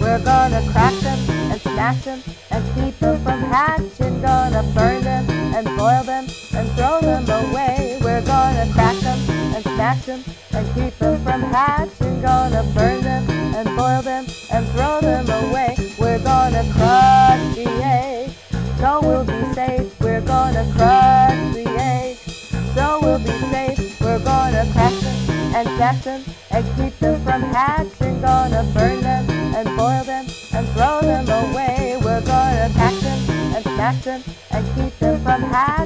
We're gonna crack them and smash them and keep them from hatching. Gonna burn them and boil them and throw them away. We're gonna crack them and smash them and keep them from hatching. Gonna burn them and boil them and throw them away. We're gonna crush the egg, so we'll be safe. We're gonna crush the egg, so we'll be safe. We're gonna crack them and smash them and keep them from hatching. Gonna burn them and boil them and throw them away. We're gonna crack them and smash them and keep them from hatching.